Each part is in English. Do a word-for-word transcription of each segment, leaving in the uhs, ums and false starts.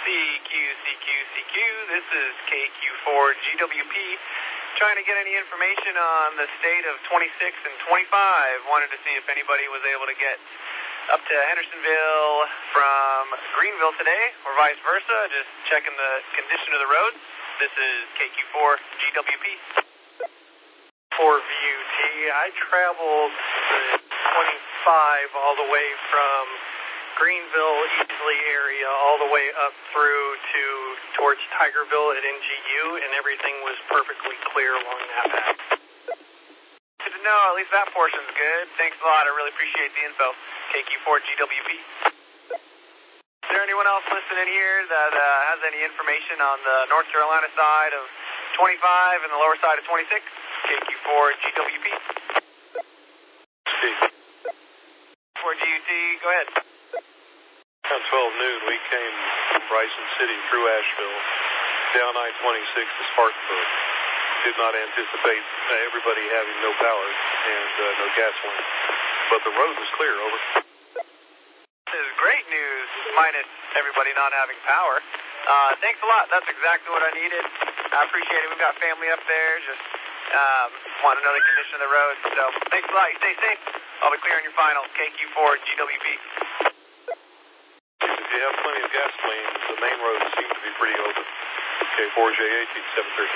C Q, C Q, C Q. This is K Q four G W P. Trying to get any information on the state of twenty-six and twenty-five. Wanted to see if anybody was able to get up to Hendersonville from Greenville today, or vice versa. Just checking the condition of the roads. This is K Q four G W P. For V U T, I traveled the twenty-five all the way from Greenville, Easley area, all the way up through to towards Tigerville at N G U, and everything was perfectly clear along that path. Good to know. At least that portion's good. Thanks a lot. I really appreciate the info. K Q four G W P. Is there anyone else listening here that uh, has any information on the North Carolina side of twenty-five and the lower side of twenty-six? K Q four G W P. Steve. four G U T, go ahead. Around twelve noon, we came from Bryson City through Asheville, down I twenty-six to Spartanburg. Did not anticipate uh, everybody having no power and uh, no gasoline, but the road was clear, over. This is great news, minus everybody not having power. Uh, thanks a lot. That's exactly what I needed. I appreciate it. We've got family up there. Just um, want to know the condition of the road. So thanks a lot. You stay safe. I'll be clear on your final. K Q four G W P. If you have plenty of gasoline, the main road seems to be pretty open. K four J eighteen, seven thirty.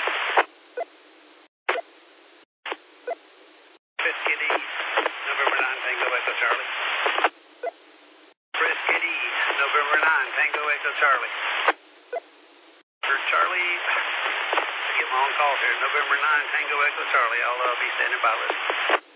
Brisket East, November nine, Tango Echo Charlie. Brisket East, November nine, Tango Echo Charlie. For Charlie, I get my own call here. November nine, Tango Echo Charlie. I'll uh, be standing by listening.